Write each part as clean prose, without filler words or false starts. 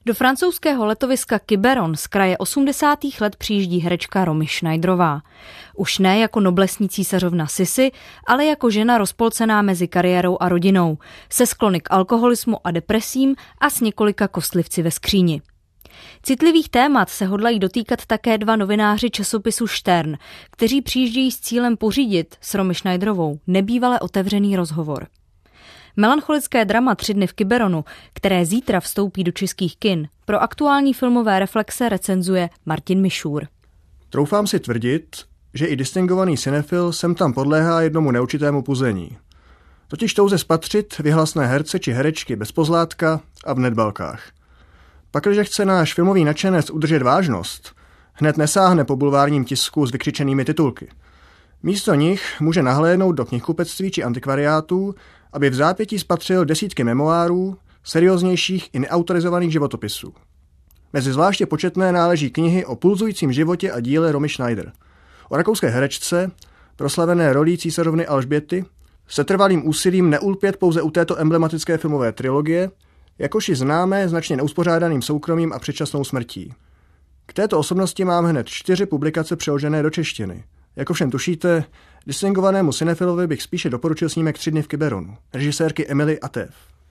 Do francouzského letoviska Quiberon z kraje 80. let přijíždí herečka Romy Schneiderová. Už ne jako noblesní císařovna Sissi, ale jako žena rozpolcená mezi kariérou a rodinou, se sklony k alkoholismu a depresím a s několika kostlivci ve skříni. Citlivých témat se hodlají dotýkat také dva novináři časopisu Stern, kteří přijíždějí s cílem pořídit s Romy Schneiderovou nebývale otevřený rozhovor. Melancholické drama 3 dny v Quiberonu, které zítra vstoupí do českých kin, pro aktuální filmové reflexe recenzuje Martin Mišůr. Troufám si tvrdit, že i distingovaný cinefil sem tam podléhá jednomu neurčitému puzení. Totiž touze spatřit vyhlasné herce či herečky bez pozlátka a v nedbalkách. Pakliže chce náš filmový nadšenec udržet vážnost, hned nesáhne po bulvárním tisku s vykřičenými titulky. Místo nich může nahlédnout do knihkupectví či antikvariátů, aby v zápětí spatřil desítky memoárů, serióznějších i neautorizovaných životopisů. Mezi zvláště početné náleží knihy o pulzujícím životě a díle Romy Schneider, o rakouské herečce, proslavené rolí císařovny Alžběty, se trvalým úsilím neulpět pouze u této emblematické filmové trilogie, jakož i známé značně neuspořádaným soukromím a předčasnou smrtí. K této osobnosti mám hned 4 publikace přeložené do češtiny. Jak ovšem tušíte, distingovanému cinefilovi bych spíše doporučil snímek 3 dny v Quiberonu, režisérky Emily Atef.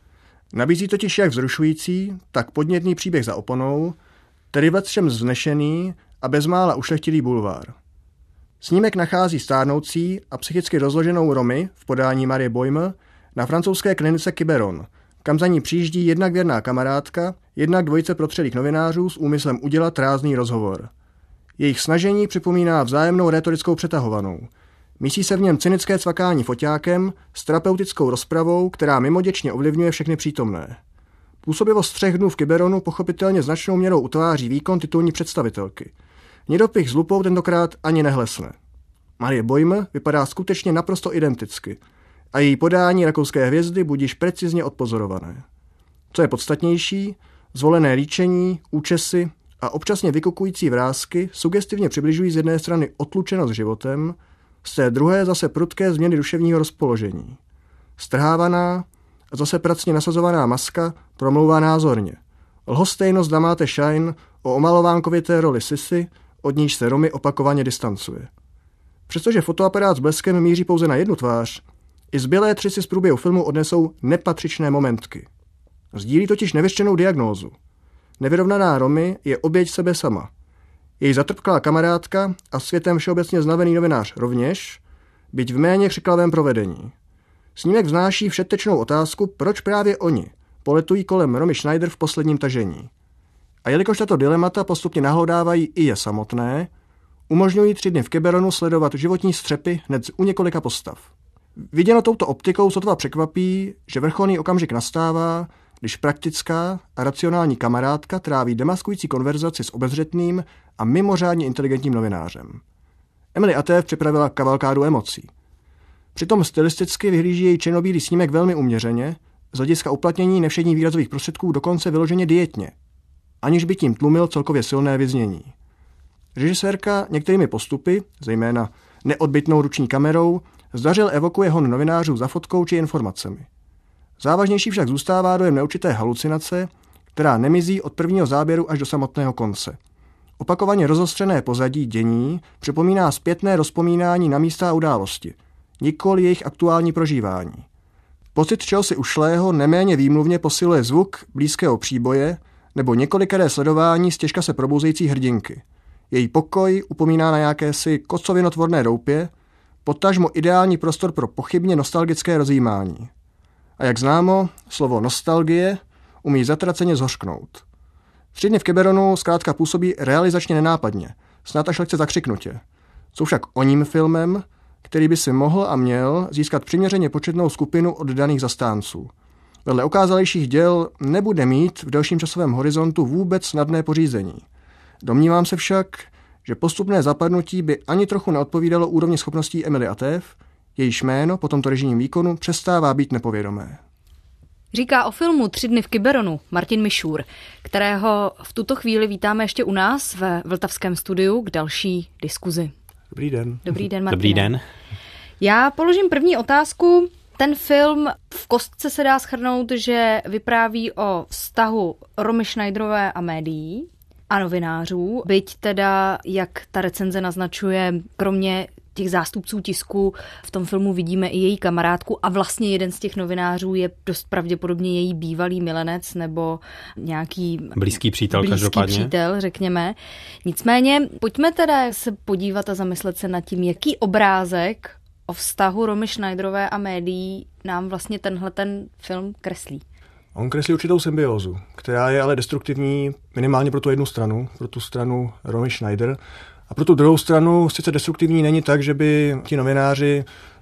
Nabízí totiž jak vzrušující, tak podnětný příběh za oponou, tedy vletčem vznešený a bezmála ušlechtilý bulvár. Snímek nachází stárnoucí a psychicky rozloženou Romy v podání Marie Boyme na francouzské klinice Quiberon, kam za ní přijíždí jednak věrná kamarádka, jednak dvojice protřelých novinářů s úmyslem udělat rázný rozhovor. Jejich snažení připomíná vzájemnou rétorickou přetahovanou. Mísí se v něm cynické cvakání foťákem s terapeutickou rozpravou, která mimoděčně ovlivňuje všechny přítomné. Působivost 3 dnů v Quiberonu pochopitelně značnou měrou utváří výkon titulní představitelky. Hnědopich s lupou tentokrát ani nehlesne. Marie Boyme vypadá skutečně naprosto identicky a její podání rakouské hvězdy budíž precizně odpozorované. Co je podstatnější, zvolené líčení, účesy a občasně vykukující vrásky sugestivně přibližují z jedné strany otlučenost životem, z té druhé zase prudké změny duševního rozpoložení. Strhávaná a zase pracně nasazovaná maska promlouvá názorně. Lhostejnost Damáte Shine o omalovánkovité roli Sissi, od níž se Romy opakovaně distancuje. Přestože fotoaparát s bleskem míří pouze na jednu tvář, i zbylé 3 si z průběhu filmu odnesou nepatřičné momentky. Sdílí totiž nevyřčenou diagnózu. Nevyrovnaná Romy je oběť sebe sama. Její zatrpklá kamarádka a světem všeobecně znavený novinář rovněž, byť v méně křiklavém provedení. Snímek vznáší všetečnou otázku, proč právě oni poletují kolem Romy Schneider v posledním tažení. A jelikož tato dilemata postupně nahlodávají i je samotné, umožňují 3 dny v Quiberonu sledovat životní střepy hned u několika postav. Viděno touto optikou sotva překvapí, že vrcholný okamžik nastává, když praktická a racionální kamarádka tráví demaskující konverzaci s obezřetným a mimořádně inteligentním novinářem. Emily Atef připravila kavalkádu emocí. Přitom stylisticky vyhlíží její černobílý snímek velmi uměřeně, z hlediska uplatnění nevšedních výrazových prostředků dokonce vyloženě dietně, aniž by tím tlumil celkově silné vyznění. Režisérka některými postupy, zejména neodbytnou ruční kamerou, zdařil evokuje hon novinářů za fotkou či informacemi. Závažnější však zůstává dojem neurčité halucinace, která nemizí od prvního záběru až do samotného konce. Opakovaně rozostřené pozadí dění připomíná zpětné rozpomínání na místa a události, nikoli jejich aktuální prožívání. Pocit čehosi ušlého neméně výmluvně posiluje zvuk blízkého příboje nebo několikeré sledování stěžka se probouzející hrdinky. Její pokoj upomíná na jakési kocovinotvorné doupě, potažmo ideální prostor pro pochybně nostalgické rozjímání. A jak známo, slovo nostalgie umí zatraceně zhořknout. 3 dny v Quiberonu zkrátka působí realizačně nenápadně, snad až lehce zakřiknutě. Jsou však oním filmem, který by si mohl a měl získat přiměřeně početnou skupinu oddaných zastánců. Vedle okázalejších děl nebude mít v delším časovém horizontu vůbec snadné pořízení. Domnívám se však, že postupné zapadnutí by ani trochu neodpovídalo úrovni schopností Emily Atef, jejíž jméno po tomto režijním výkonu přestává být nepovědomé. Říká o filmu 3 dny v Quiberonu Martin Mišůr, kterého v tuto chvíli vítáme ještě u nás ve vltavském studiu k další diskuzi. Dobrý den. Dobrý den, Martine. Dobrý den. Já položím první otázku Ten film v kostce se dá shrnout, že vypráví o vztahu Romy Schneiderové a médií a novinářů, byť teda, jak ta recenze naznačuje, kromě těch zástupců tisku v tom filmu vidíme i její kamarádku a vlastně jeden z těch novinářů je dost pravděpodobně její bývalý milenec nebo nějaký blízký přítel, řekněme. Nicméně pojďme teda se podívat a zamyslet se nad tím, jaký obrázek o vztahu Romy Schneiderové a médií nám vlastně ten film kreslí. On kreslí určitou symbiózu, která je ale destruktivní minimálně pro tu jednu stranu, pro tu stranu Romy Schneider. A pro tu druhou stranu sice destruktivní není tak, že by ti novináři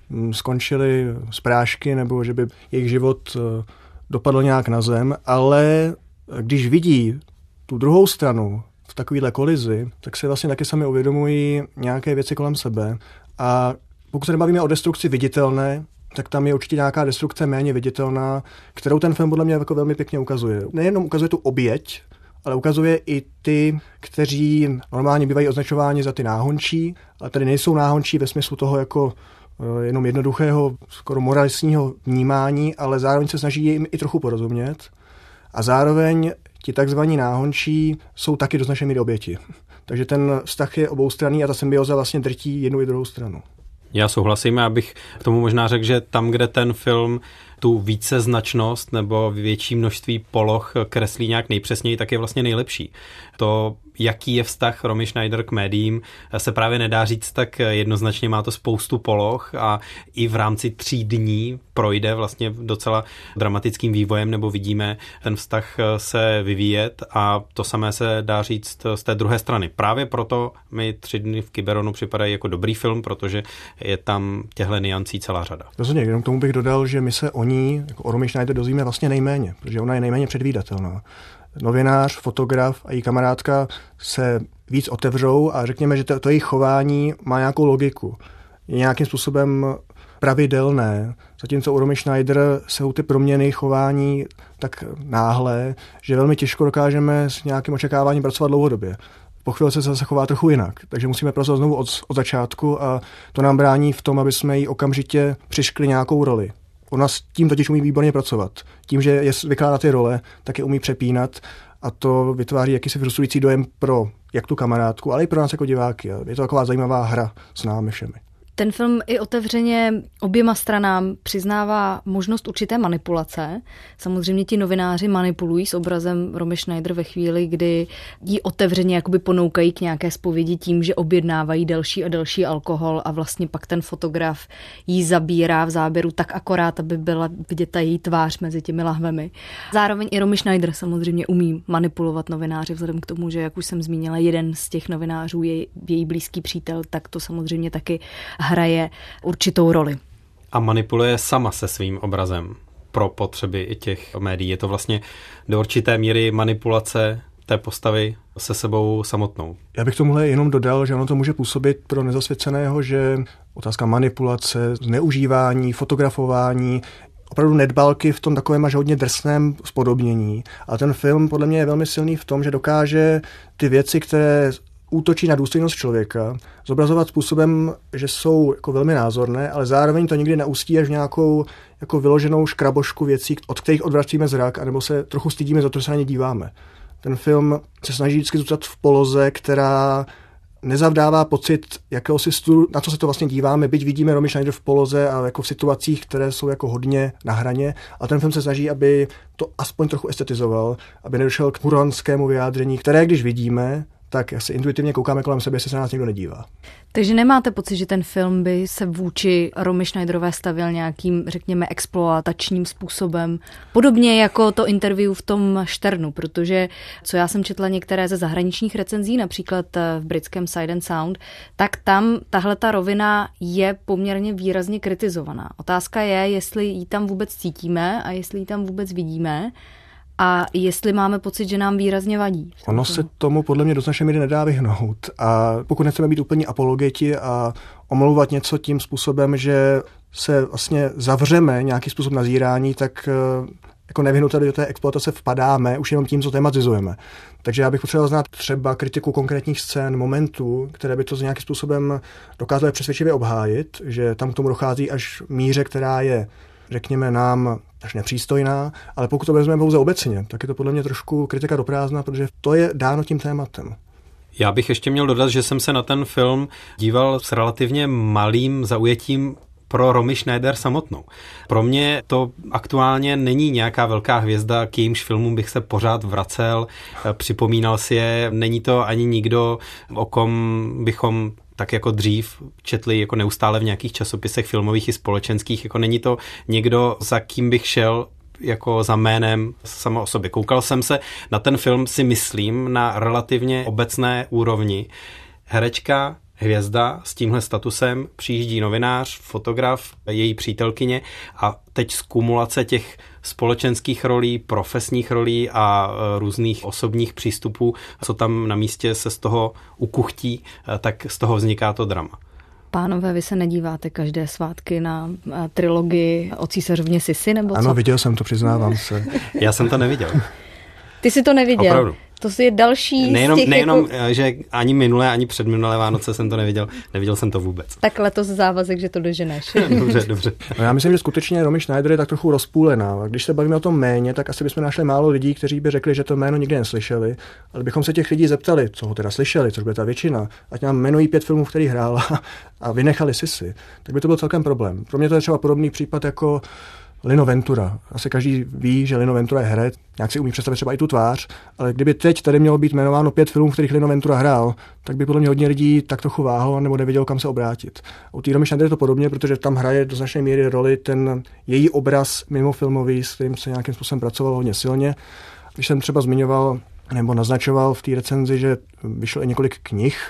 skončili z prášky nebo že by jejich život dopadl nějak na zem, ale když vidí tu druhou stranu v takovéhle kolizi, tak se vlastně taky sami uvědomují nějaké věci kolem sebe. A pokud se nebavíme o destrukci viditelné, tak tam je určitě nějaká destrukce méně viditelná, kterou ten film podle mě jako velmi pěkně ukazuje. Nejenom ukazuje tu oběť, ale ukazuje i ty, kteří normálně bývají označováni za ty náhončí, ale tady nejsou náhončí ve smyslu toho jako jenom jednoduchého, skoro moralistního vnímání, ale zároveň se snaží jim i trochu porozumět. A zároveň ti takzvaní náhončí jsou taky do značné míry oběti. Takže ten vztah je oboustranný a ta symbioza vlastně drtí jednu i druhou stranu. Já souhlasím, abych k tomu možná řekl, že tam, kde ten film tu víceznačnost nebo větší množství poloh kreslí nějak nejpřesněji, tak je vlastně nejlepší. To, jaký je vztah Romy Schneider k médiím, se právě nedá říct tak jednoznačně, má to spoustu poloh a i v rámci 3 dní projde vlastně docela dramatickým vývojem, nebo vidíme ten vztah se vyvíjet a to samé se dá říct z té druhé strany. Právě proto mi 3 dny v Quiberonu připadají jako dobrý film, protože je tam těchto niancí celá řada. Rozhodně, jenom k tomu bych dodal, že my se o ní, jako o Romy Schneider, dozvíme vlastně nejméně, protože ona je nejméně předvídatelná. Novinář, fotograf a její kamarádka se víc otevřou a řekněme, že to jejich chování má nějakou logiku. Je nějakým způsobem pravidelné, zatímco u Romy Schneider jsou ty proměny chování tak náhlé, že velmi těžko dokážeme s nějakým očekáváním pracovat dlouhodobě. Po chvíli se zase chová trochu jinak, takže musíme pracovat znovu od začátku a to nám brání v tom, aby jsme jí okamžitě přiškli nějakou roli. Ona s tím totiž umí výborně pracovat. Tím, že je zvyklá na ty role, tak je umí přepínat a to vytváří jakýsi frustrující dojem pro jak tu kamarádku, ale i pro nás jako diváky. Je to taková zajímavá hra s námi všemi. Ten film i otevřeně oběma stranám přiznává možnost určité manipulace. Samozřejmě ti novináři manipulují s obrazem Romy Schneider ve chvíli, kdy ji otevřeně jakoby ponoukají k nějaké zpovědi tím, že objednávají delší a delší alkohol a vlastně pak ten fotograf ji zabírá v záběru tak akorát, aby byla vidět ta její tvář mezi těmi lahvemi. Zároveň i Romy Schneider samozřejmě umí manipulovat novináři vzhledem k tomu, že, jak už jsem zmínila, jeden z těch novinářů je její blízký přítel, tak to samozřejmě taky hraje určitou roli. A manipuluje sama se svým obrazem pro potřeby i těch médií. Je to vlastně do určité míry manipulace té postavy se sebou samotnou. Já bych tomuhle jenom dodal, že ono to může působit pro nezasvěceného, že otázka manipulace, zneužívání, fotografování, opravdu nedbalky v tom takovém až hodně drsném spodobnění. A ten film podle mě je velmi silný v tom, že dokáže ty věci, které útočí na důstojnost člověka, zobrazovat způsobem, že jsou jako velmi názorné, ale zároveň to nikdy neústí až v nějakou jako vyloženou škrabošku věcí, od kterých odvracíme zrak, anebo se trochu stydíme za to, že se na ně díváme. Ten film se snaží vždycky zůstat v poloze, která nezavdává pocit jakéhosi studu, na co se to vlastně díváme, byť vidíme Romy Schneider v poloze a jako v situacích, které jsou jako hodně na hraně, a ten film se snaží, aby to aspoň trochu estetizoval, aby nedošel k huranskému vyjádření, které když vidíme, tak asi intuitivně koukáme kolem sebe, jestli se na nás někdo nedívá. Takže nemáte pocit, že ten film by se vůči Romy Schneiderové stavěl nějakým, řekněme, exploatačním způsobem? Podobně jako to interview v tom Šternu, protože co já jsem četla některé ze zahraničních recenzí, například v britském Sight and Sound, tak tam tahleta rovina je poměrně výrazně kritizovaná. Otázka je, jestli ji tam vůbec cítíme a jestli ji tam vůbec vidíme. A jestli máme pocit, že nám výrazně vadí. Ono se tomu podle mě do značné míry nedá vyhnout. A pokud nechceme být úplně apologeti a omlouvat něco tím způsobem, že se vlastně zavřeme nějaký způsob nazírání, tak jako nevyhnutelně do té exploatace vpadáme už jenom tím, co tematizujeme. Takže já bych potřeboval znát třeba kritiku konkrétních scén, momentů, které by to nějakým způsobem dokázaly přesvědčivě obhájit, že tam k tomu dochází až míře, která je řekněme nám, až nepřístojná, ale pokud to vezmeme pouze obecně, tak je to podle mě trošku kritika do prázdna, protože to je dáno tím tématem. Já bych ještě měl dodat, že jsem se na ten film díval s relativně malým zaujetím pro Romy Schneider samotnou. Pro mě to aktuálně není nějaká velká hvězda, k jejímž filmům bych se pořád vracel, připomínal si je, není to ani nikdo, o kom bychom tak jako dřív četli jako neustále v nějakých časopisech filmových i společenských, jako není to někdo, za kým bych šel jako za jménem sama o sobě. Koukal jsem se na ten film, si myslím, na relativně obecné úrovni. Herečka, hvězda s tímhle statusem, přijíždí novinář, fotograf, její přítelkyně a teď z kumulace těch společenských rolí, profesních rolí a různých osobních přístupů, co tam na místě se z toho ukuchtí, tak z toho vzniká to drama. Pánové, vy se nedíváte každé svátky na trilogii o císařovně Sisi, nebo co? Ano, viděl jsem to, přiznávám se. Já jsem to neviděl. Ty jsi to neviděl? Opravdu. To je další nejenom, že ani minulé, ani předminulé Vánoce jsem to neviděl. Neviděl jsem to vůbec. Tak letos závazek, že to doženeš. Dobře. No já myslím, že skutečně Romy Schneider je tak trochu rozpůlená. Když se bavíme o tom jméně, tak asi bychom našli málo lidí, kteří by řekli, že to jméno nikdy neslyšeli, ale bychom se těch lidí zeptali, co ho teda slyšeli, což bude ta většina, ať nám jmenují 5 filmů, který hrála a vynechali Sisi, tak by to byl celkem problém. Pro mě to je třeba podobný případ jako Lino Ventura. Asi každý ví, že Lino Ventura je herec, nějak si umí představit třeba i tu tvář, ale kdyby teď tady mělo být jmenováno 5 filmů, v kterých Lino Ventura hrál, tak by podle mě hodně lidí tak trochu váhalo nebo nevědělo, kam se obrátit. U té Romy Schneider je to podobně, protože tam hraje do značné míry roli ten její obraz mimofilmový, s kterým se nějakým způsobem pracoval hodně silně. Když jsem třeba zmiňoval nebo naznačoval v té recenzi, že vyšlo i několik knih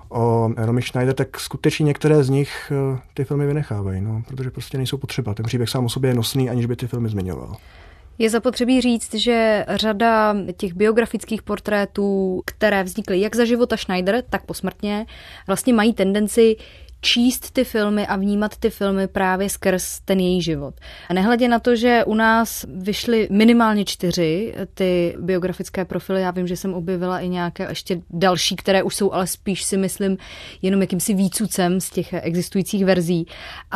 o Romy Schneider, tak skutečně některé z nich ty filmy vynechávají, protože prostě nejsou potřeba. Ten příběh sám o sobě je nosný, aniž by ty filmy zmiňoval. Je zapotřebí říct, že řada těch biografických portrétů, které vznikly jak za života Schneider, tak posmrtně, vlastně mají tendenci číst ty filmy a vnímat ty filmy právě skrz ten její život. Nehledě na to, že u nás vyšly minimálně 4 ty biografické profily, já vím, že jsem objevila i nějaké ještě další, které už jsou ale spíš si myslím jenom jakýmsi výcucem z těch existujících verzí.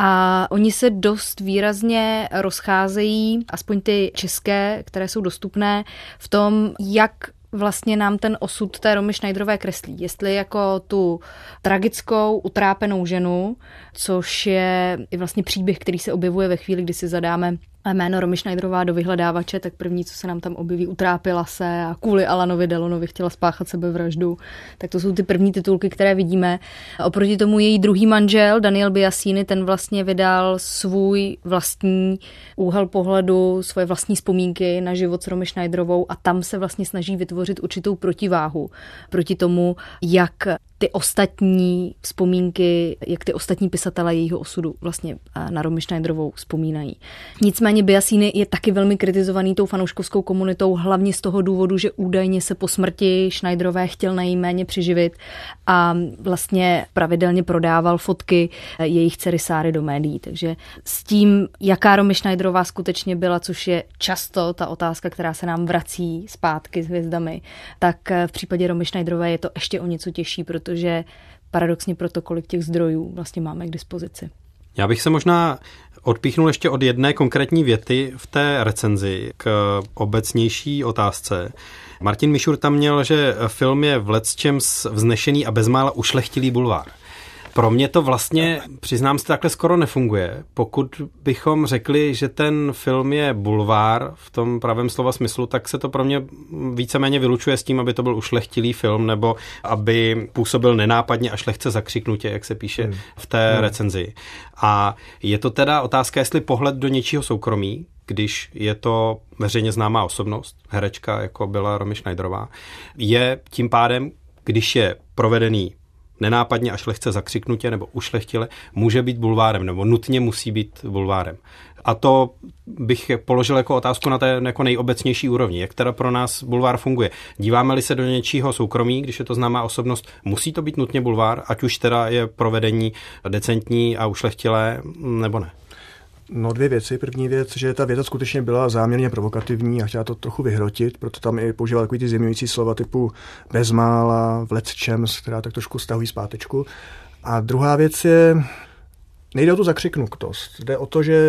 A oni se dost výrazně rozcházejí, aspoň ty české, které jsou dostupné, v tom, jak vlastně nám ten osud té Romy Schneiderové kreslí. Jestli jako tu tragickou, utrápenou ženu, což je i vlastně příběh, který se objevuje ve chvíli, kdy si zadáme jméno Romy Schneiderová do vyhledávače, tak první, co se nám tam objeví, utrápila se a kvůli Alanovi Delonovi chtěla spáchat sebevraždu. Tak to jsou ty první titulky, které vidíme. Oproti tomu její druhý manžel, Daniel Biasini, ten vlastně vydal svůj vlastní úhel pohledu, svoje vlastní vzpomínky na život s Romy Schneiderovou a tam se vlastně snaží vytvořit určitou protiváhu proti tomu, jak ty ostatní vzpomínky, jak ty ostatní pisatelé jejího osudu vlastně na Romy Schneiderovou vzpomínají. Nicméně Biasini je taky velmi kritizovaný tou fanouškovskou komunitou, hlavně z toho důvodu, že údajně se po smrti Schneiderové chtěl na jejím jméně přiživit a vlastně pravidelně prodával fotky jejich dcery Sáry do médií. Takže s tím, jaká Romy Schneiderová skutečně byla, což je často ta otázka, která se nám vrací zpátky s hvězdami, tak v případě Romy Schneiderové je to ještě o něco těžší, protože paradoxně proto, kolik těch zdrojů vlastně máme k dispozici. Já bych se možná odpíchnul ještě od jedné konkrétní věty v té recenzi k obecnější otázce. Martin Mišur tam měl, že film je v lecčems vznešený a bezmála ušlechtilý bulvár. Pro mě to vlastně, přiznám se, takhle skoro nefunguje. Pokud bychom řekli, že ten film je bulvár v tom pravém slova smyslu, tak se to pro mě víceméně vylučuje s tím, aby to byl ušlechtilý film, nebo aby působil nenápadně až lehce zakřiknutě, jak se píše v té recenzi. A je to teda otázka, jestli pohled do něčího soukromí, když je to veřejně známá osobnost, herečka, jako byla Romy Schneiderová, je tím pádem, když je provedený nenápadně až lehce zakřiknutě nebo ušlechtile, může být bulvárem nebo nutně musí být bulvárem. A to bych položil jako otázku na té jako nejobecnější úrovni. Jak teda pro nás bulvár funguje? Díváme-li se do něčího soukromí, když je to známá osobnost, musí to být nutně bulvár, ať už teda je provedení decentní a ušlechtilé, nebo ne? No 2 věci. První věc, že ta věta skutečně byla záměrně provokativní a chtěla to trochu vyhrotit, proto tam i používala takový ty zjemňující slova typu bezmála, v lecčems, která tak trošku stahují zpátečku. A druhá věc je, nejde o tu zakřiknutost. Jde o to, že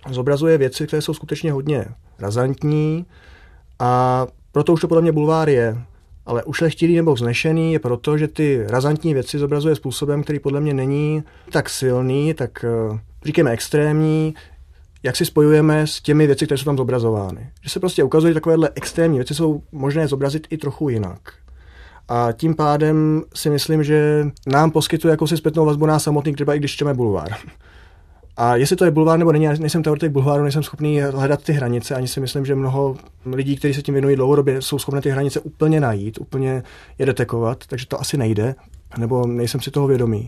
zobrazuje věci, které jsou skutečně hodně razantní a proto už to podle mě bulvár je. Ale ušlechtilý nebo vznešený je proto, že ty razantní věci zobrazuje způsobem, který podle mě není tak silný, tak říkáme extrémní, jak si spojujeme s těmi věci, které jsou tam zobrazovány. Že se prostě ukazuje, že takovéhle extrémní věci jsou možné zobrazit i trochu jinak. A tím pádem si myslím, že nám poskytuje jakousi zpětnou vazbu nás samotný, třeba i když čteme bulvár. A jestli to je bulvár nebo není, já nejsem teoretik bulváru, nejsem schopný hledat ty hranice, ani si myslím, že mnoho lidí, kteří se tím věnují dlouhodobě, jsou schopné ty hranice úplně najít, úplně je detekovat, takže to asi nejde, nebo nejsem si toho vědomý.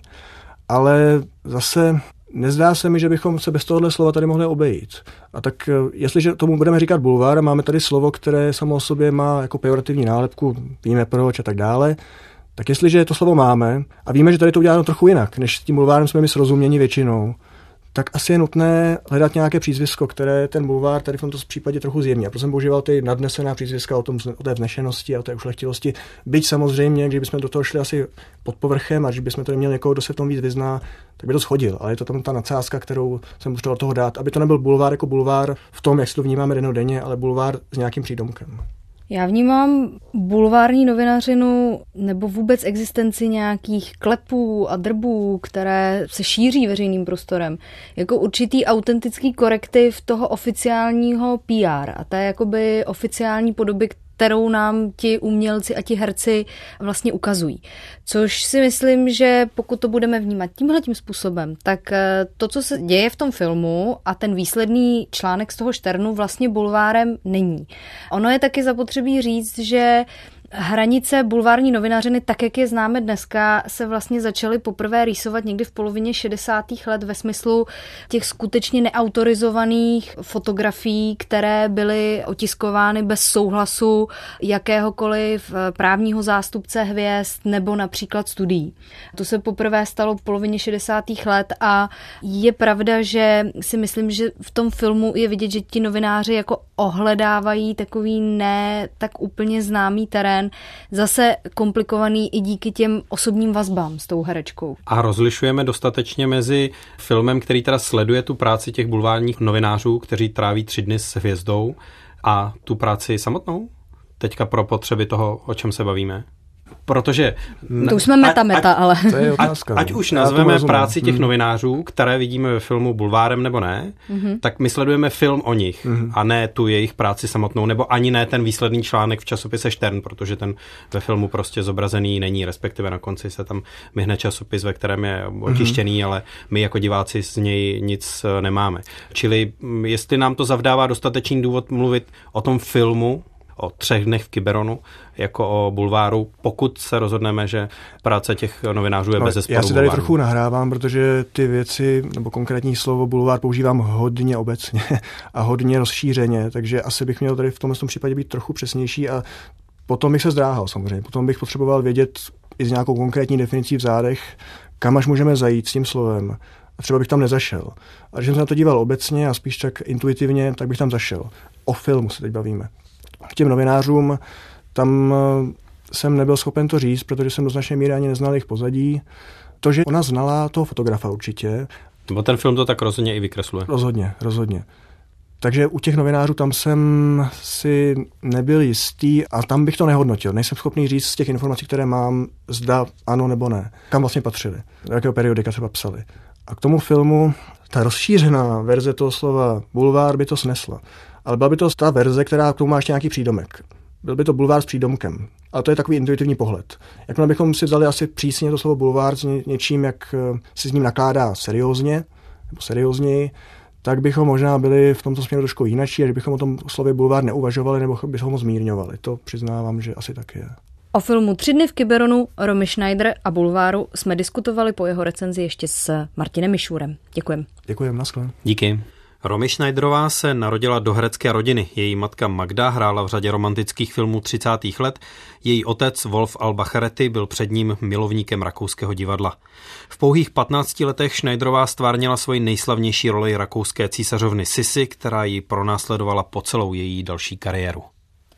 Ale zase nezdá se mi, že bychom se bez tohohle slova tady mohli obejít. A tak jestliže tomu budeme říkat bulvár, máme tady slovo, které samo o sobě má jako pejorativní nálepku, víme proč a tak dále, tak jestliže to slovo máme a víme, že tady to uděláme trochu jinak, než s tím bulvárem jsme my srozuměni většinou, tak asi je nutné hledat nějaké přízvisko, které ten bulvár tady v tomto případě trochu zjemní. A proto jsem používal ty nadnesená přízviska o té vznešenosti a o té ušlechtilosti. Byť samozřejmě, když bychom do toho šli asi pod povrchem a když bychom to měli někoho, kdo se v tom víc vyzná, tak by to shodil. Ale je to tam ta nadsázka, kterou jsem potřeboval toho dát, aby to nebyl bulvár jako bulvár v tom, jak si to vnímáme dennodenně, ale bulvár s nějakým přídomkem. Já vnímám bulvární novinařinu nebo vůbec existenci nějakých klepů a drbů, které se šíří veřejným prostorem, jako určitý autentický korektiv toho oficiálního PR a té jakoby oficiální podoby, kterou nám ti umělci a ti herci vlastně ukazují. Což si myslím, že pokud to budeme vnímat tímhletím způsobem, tak to, co se děje v tom filmu a ten výsledný článek z toho Šternu vlastně bulvárem není. Ono je taky zapotřebí říct, že hranice bulvární novinařiny, tak jak je známe dneska, se vlastně začaly poprvé rýsovat někdy v polovině 60. let ve smyslu těch skutečně neautorizovaných fotografií, které byly otiskovány bez souhlasu jakéhokoliv právního zástupce hvězd nebo například studií. To se poprvé stalo v polovině 60. let a je pravda, že si myslím, že v tom filmu je vidět, že ti novináři jako ohledávají takový ne tak úplně známý terén, zase komplikovaný i díky těm osobním vazbám s tou herečkou. A rozlišujeme dostatečně mezi filmem, který teda sleduje tu práci těch bulvárních novinářů, kteří tráví 3 dny s hvězdou, a tu práci samotnou? Teďka pro potřeby toho, o čem se bavíme. Protože to už jsme meta, ale to je otázka, ať už nazveme práci těch novinářů, které vidíme ve filmu bulvárem nebo ne, tak my sledujeme film o nich a ne tu jejich práci samotnou, nebo ani ne ten výsledný článek v časopise Štern, protože ten ve filmu prostě zobrazený není, respektive na konci se tam myhne časopis, ve kterém je otištěný, ale my jako diváci z něj nic nemáme. Čili jestli nám to zavdává dostatečný důvod mluvit o tom filmu, o 3 dnech v Quiberonu, jako o bulváru, pokud se rozhodneme, že práce těch novinářů je bezesporu bulvární. Já si tady trochu nahrávám, protože ty věci, nebo konkrétní slovo bulvár používám hodně obecně a hodně rozšířeně, takže asi bych měl tady v tomhle případě být trochu přesnější a potom bych se zdráhal samozřejmě. Potom bych potřeboval vědět i s nějakou konkrétní definicí v zádech, kam až můžeme zajít s tím slovem. A třeba bych tam nezašel. A když jsem se na to díval obecně a spíš tak intuitivně, tak bych tam zašel. O filmu se teď bavíme. K těm novinářům tam jsem nebyl schopen to říct, protože jsem do značné míry ani neznal jejich pozadí. To, že ona znala toho fotografa určitě. Bo ten film to tak rozhodně i vykresluje. Rozhodně. Takže u těch novinářů tam jsem si nebyl jistý a tam bych to nehodnotil. Nejsem schopný říct z těch informací, které mám, zda ano nebo ne. Kam vlastně patřili, do jakého periodika třeba psali. A k tomu filmu ta rozšířená verze toho slova bulvár by to snesla. Ale byla by to ta verze, která k tomu má ještě nějaký přídomek. Byl by to bulvár s přídomkem. A to je takový intuitivní pohled. Jakmile bychom si vzali asi přísně to slovo bulvár s něčím, jak si s ním nakládá seriózně, nebo seriózněji, tak bychom možná byli v tomto směru trošku jinačí, a že bychom o tom slově bulvár neuvažovali, nebo bychom ho zmírňovali. To přiznávám, že asi tak je. O filmu 3 dny v Quiberonu, Romy Schneider a bulváru jsme diskutovali po jeho recenzi ještě s Martinem Mišůrem. Děkujem. Děkujem, naschle. Díky. Romy Schneiderová se narodila do herecké rodiny. Její matka Magda hrála v řadě romantických filmů 30. let. Její otec Wolf Albacheretti byl před ním milovníkem rakouského divadla. V pouhých 15 letech Schneiderová stvárnila svoji nejslavnější roli rakouské císařovny Sissi, která ji pronásledovala po celou její další kariéru.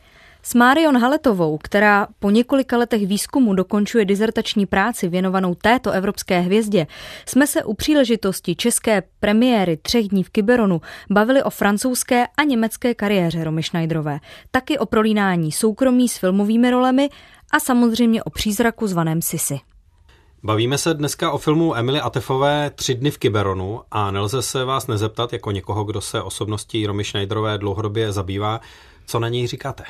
S Marion Halletovou, která po několika letech výzkumu dokončuje dizertační práci věnovanou této evropské hvězdě, jsme se u příležitosti české premiéry 3 dní v Quiberonu bavili o francouzské a německé kariéře Romy Schneiderové, taky o prolínání soukromí s filmovými rolemi a samozřejmě o přízraku zvaném Sisi. Bavíme se dneska o filmu Emily Atefové 3 dny v Quiberonu a nelze se vás nezeptat, jako někoho, kdo se osobností Romy Schneiderové dlouhodobě zabývá, co na něj říkáte?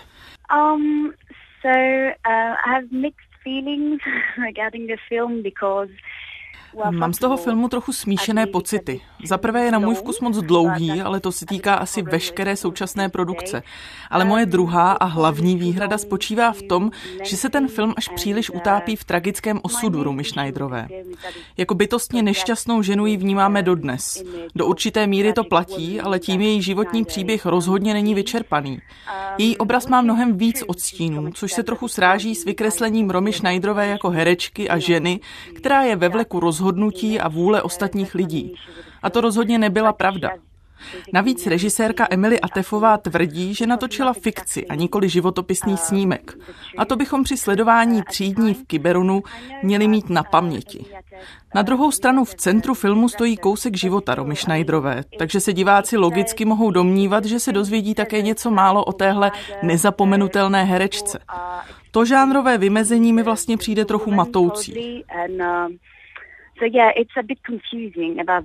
I have mixed feelings regarding the film because mám z toho filmu trochu smíšené pocity. Za prvé je na můj vkus moc dlouhý, ale to se týká asi veškeré současné produkce. Ale moje druhá a hlavní výhrada spočívá v tom, že se ten film až příliš utápí v tragickém osudu Romy Schneiderové. Jako bytostně nešťastnou ženu ji vnímáme dodnes. Do určité míry to platí, ale tím její životní příběh rozhodně není vyčerpaný. Její obraz má mnohem víc odstínů, což se trochu sráží s vykreslením Romy Schneiderové jako herečky a ženy, která je ve vleku rozhodnutí a vůle ostatních lidí. A to rozhodně nebyla pravda. Navíc režisérka Emily Atefová tvrdí, že natočila fikci a nikoli životopisný snímek. A to bychom při sledování 3 dní v Quiberonu měli mít na paměti. Na druhou stranu v centru filmu stojí kousek života Romy Schneiderové, takže se diváci logicky mohou domnívat, že se dozvědí také něco málo o téhle nezapomenutelné herečce. To žánrové vymezení mi vlastně přijde trochu matoucí. So yeah, it's a bit confusing about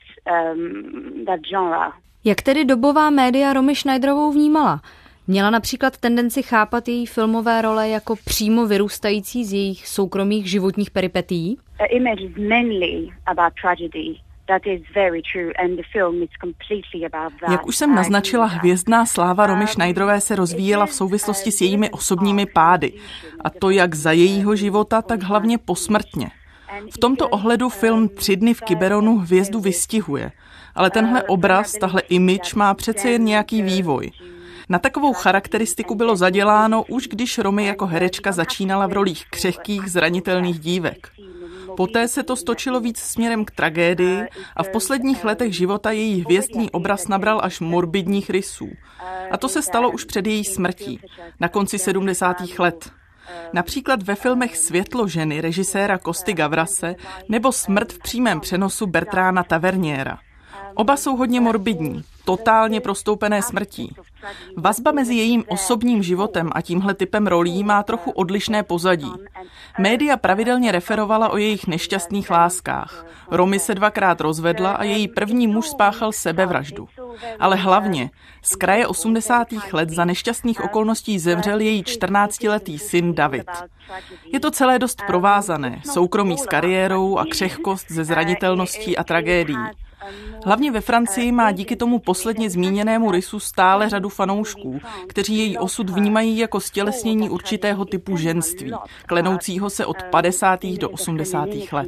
that genre. Jak tedy dobová média Romy Schneiderovou vnímala? Měla například tendenci chápat její filmové role jako přímo vyrůstající z jejich soukromých životních peripetií? The image is mainly about tragedy. That is very true and the film is completely about that. Jak už jsem naznačila, hvězdná sláva Romy Schneiderové se rozvíjela v souvislosti s jejími osobními pády. A to jak za jejího života, tak hlavně posmrtně. V tomto ohledu film 3 dny v Quiberonu hvězdu vystihuje, ale tenhle obraz, tahle image má přece jen nějaký vývoj. Na takovou charakteristiku bylo zaděláno už když Romy jako herečka začínala v rolích křehkých, zranitelných dívek. Poté se to stočilo víc směrem k tragédii a v posledních letech života její hvězdný obraz nabral až morbidních rysů. A to se stalo už před její smrtí, na konci 70. let. Například ve filmech Světlo ženy režiséra Costy Gavrase nebo Smrt v přímém přenosu Bertrána Taverniera. Oba jsou hodně morbidní, totálně prostoupené smrtí. Vazba mezi jejím osobním životem a tímhle typem rolí má trochu odlišné pozadí. Média pravidelně referovala o jejich nešťastných láskách. Romy se 2krát rozvedla a její první muž spáchal sebevraždu. Ale hlavně, z kraje 80. let za nešťastných okolností zemřel její 14letý syn David. Je to celé dost provázané, soukromí s kariérou a křehkost ze zranitelností a tragédií. Hlavně ve Francii má díky tomu posledně zmíněnému rysu stále řadu fanoušků, kteří její osud vnímají jako stělesnění určitého typu ženství, klenoucího se od 50. do 80. let.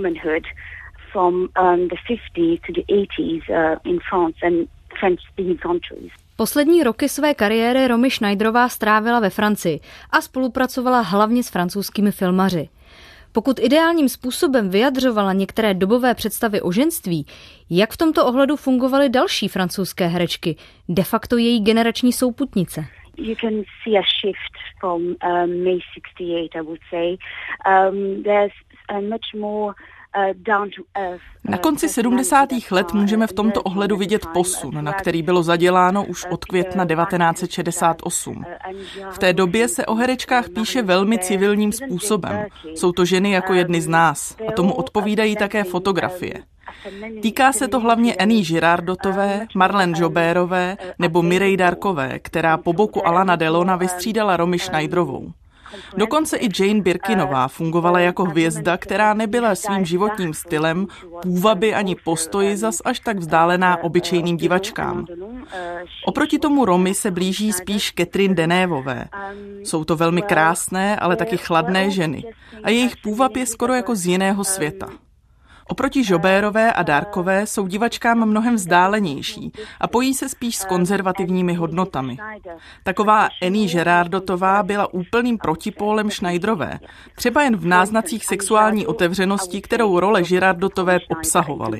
Poslední roky své kariéry Romy Schneiderová strávila ve Francii a spolupracovala hlavně s francouzskými filmaři. Pokud ideálním způsobem vyjadřovala některé dobové představy o ženství, jak v tomto ohledu fungovaly další francouzské herečky, de facto její generační souputnice? You can see a shift from May 68, I would say. There's much more Na konci 70. let můžeme v tomto ohledu vidět posun, na který bylo zaděláno už od května 1968. V té době se o herečkách píše velmi civilním způsobem. Jsou to ženy jako jedny z nás a tomu odpovídají také fotografie. Týká se to hlavně Annie Girardotové, Marlene Jobertové nebo Mireille Darkové, která po boku Alana Delona vystřídala Romy Schneiderovou. Dokonce i Jane Birkinová fungovala jako hvězda, která nebyla svým životním stylem, půvaby ani postoji zas až tak vzdálená obyčejným divačkám. Oproti tomu Romy se blíží spíš Catherine Deneuveové. Jsou to velmi krásné, ale taky chladné ženy a jejich půvab je skoro jako z jiného světa. Oproti Jobertové a Darkové jsou divačkám mnohem vzdálenější a pojí se spíš s konzervativními hodnotami. Taková Annie Girardotová byla úplným protipólem Schneiderové, třeba jen v náznacích sexuální otevřenosti, kterou role Girardotové obsahovaly.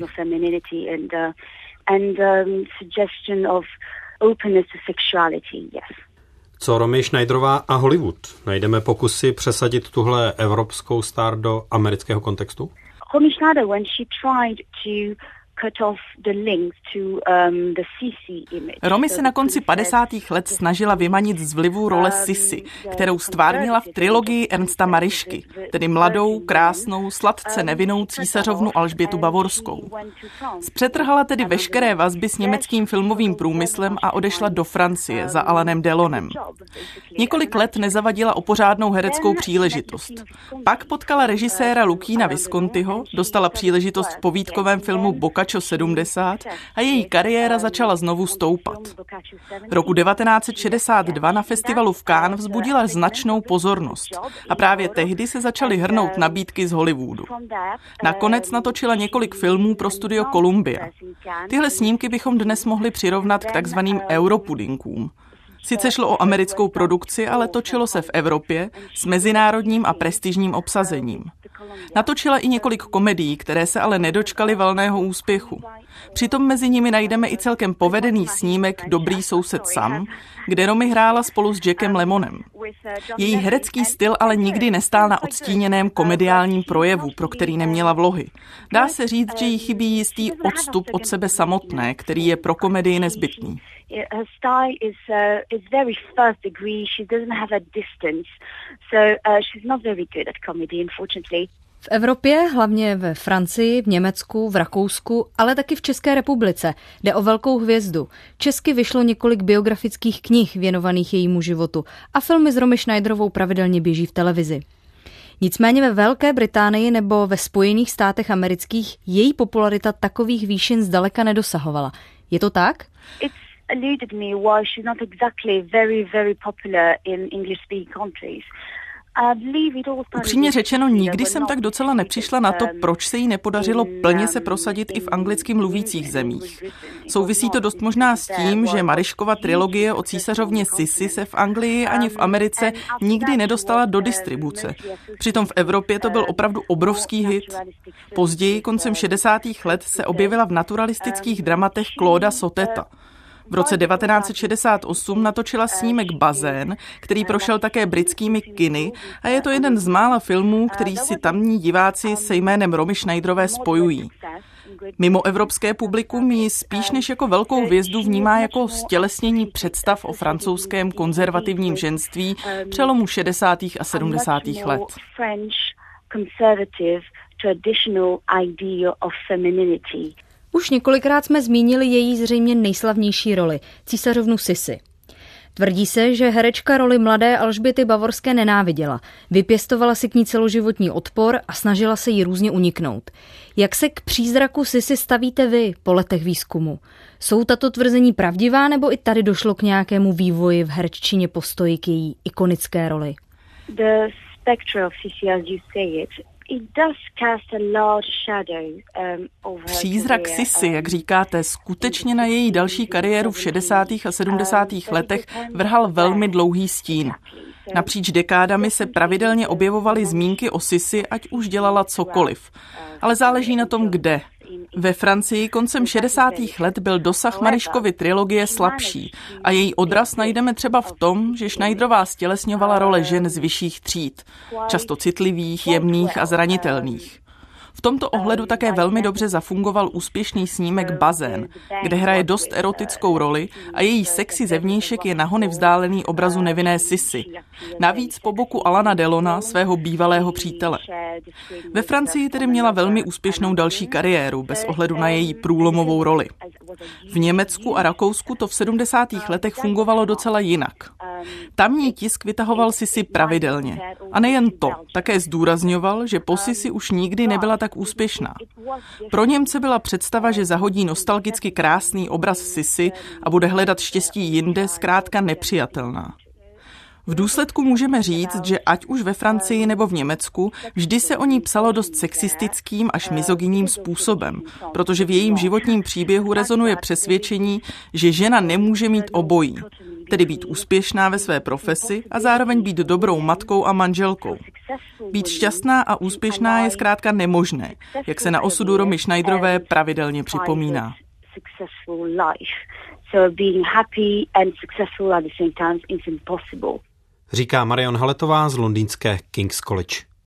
Co Romy Schneiderová a Hollywood? Najdeme pokusy přesadit tuhle evropskou star do amerického kontextu? Romy Schneider, when she tried to cut off the links to the Sisi image. Romy se na konci 50. let snažila vymanit z vlivu role Sisi, kterou stvárnila v trilogii Ernsta Marischky, tedy mladou, krásnou, sladce nevinnou císařovnu Alžbětu Bavorskou. Zpřetrhala tedy veškeré vazby s německým filmovým průmyslem a odešla do Francie za Alanem Delonem. Několik let nezavadila o pořádnou hereckou příležitost. Pak potkala režiséra Luquina Viscontiho, dostala příležitost v povídkovém filmu Boccaccio 70 a její kariéra začala znovu stoupat. Roku 1962 na festivalu v Cannes vzbudila značnou pozornost a právě tehdy se začaly hrnout nabídky z Hollywoodu. Nakonec natočila několik filmů pro studio Columbia. Tyhle snímky bychom dnes mohli přirovnat k takzvaným europudinkům. Sice šlo o americkou produkci, ale točilo se v Evropě s mezinárodním a prestižním obsazením. Natočila i několik komedií, které se ale nedočkaly valného úspěchu. Přitom mezi nimi najdeme i celkem povedený snímek Dobrý soused Sam, kde Romy hrála spolu s Jackem Lemmonem. Její herecký styl ale nikdy nestál na odstíněném komediálním projevu, pro který neměla vlohy. Dá se říct, že jí chybí jistý odstup od sebe samotné, který je pro komedii nezbytný. Her style is very first degree. She doesn't have a distance, so she's not very good at comedy, unfortunately. V Evropě, hlavně ve Francii, v Německu, v Rakousku, ale taky v České republice jde o velkou hvězdu. Česky vyšlo několik biografických knih věnovaných jejímu životu a filmy s Romy Schneiderovou pravidelně běží v televizi. Nicméně ve Velké Británii nebo ve Spojených státech amerických její popularita takových výšin zdaleka nedosahovala. Je to tak? Eluded me why she's not exactly very popular in English-speaking countries. Upřímně řečeno, nikdy jsem tak docela nepřišla na to, proč se jí nepodařilo plně se prosadit i v anglicky mluvících zemích. Souvisí to dost možná s tím, že Mariškova trilogie o císařovně Sisi se v Anglii ani v Americe nikdy nedostala do distribuce. Přitom v Evropě to byl opravdu obrovský hit. Později, koncem 60. let, se objevila v naturalistických dramatech Clauda Sauteta. V roce 1968 natočila snímek Bazén, který prošel také britskými kiny a je to jeden z mála filmů, který si tamní diváci se jménem Romy Schneiderové spojují. Mimo evropské publikum ji spíš než jako velkou hvězdu vnímá jako stělesnění představ o francouzském konzervativním ženství přelomu 60. a 70. let. Už několikrát jsme zmínili její zřejmě nejslavnější roli, císařovnu Sisi. Tvrdí se, že herečka roli mladé Alžběty Bavorské nenáviděla, vypěstovala si k ní celoživotní odpor a snažila se jí různě uniknout. Jak se k přízraku Sisi stavíte vy po letech výzkumu? Jsou tato tvrzení pravdivá, nebo i tady došlo k nějakému vývoji v hereččině postoji k její ikonické roli? The spectre of Sisi, as you say it, Přízrak Sisi, jak říkáte, skutečně na její další kariéru v 60. a 70. letech vrhal velmi dlouhý stín. Napříč dekádami se pravidelně objevovaly zmínky o Sisi, ať už dělala cokoliv. Ale záleží na tom, kde. Ve Francii koncem 60. let byl dosah Mariškovy trilogie slabší a její odraz najdeme třeba v tom, že Schneiderová stělesňovala role žen z vyšších tříd, často citlivých, jemných a zranitelných. V tomto ohledu také velmi dobře zafungoval úspěšný snímek Bazén, kde hraje dost erotickou roli a její sexy zevnějšek je nahony vzdálený obrazu nevinné Sisi. Navíc po boku Alana Delona, svého bývalého přítele. Ve Francii tedy měla velmi úspěšnou další kariéru, bez ohledu na její průlomovou roli. V Německu a Rakousku to v 70. letech fungovalo docela jinak. Tamní tisk vytahoval Sisi pravidelně. A nejen to, také zdůrazňoval, že po Sisi už nikdy nebyla tak úspěšná. Pro Němce byla představa, že zahodí nostalgicky krásný obraz Sisi a bude hledat štěstí jinde, zkrátka nepřijatelná. V důsledku můžeme říct, že ať už ve Francii nebo v Německu, vždy se o ní psalo dost sexistickým až mizogynním způsobem, protože v jejím životním příběhu rezonuje přesvědčení, že žena nemůže mít obojí, tedy být úspěšná ve své profesi a zároveň být dobrou matkou a manželkou. Být šťastná a úspěšná je zkrátka nemožné, jak se na osudu Romy Schneiderové pravidelně připomíná. So being happy and successful at the same time is impossible. Říká Marion Haletová z londýnské King's College.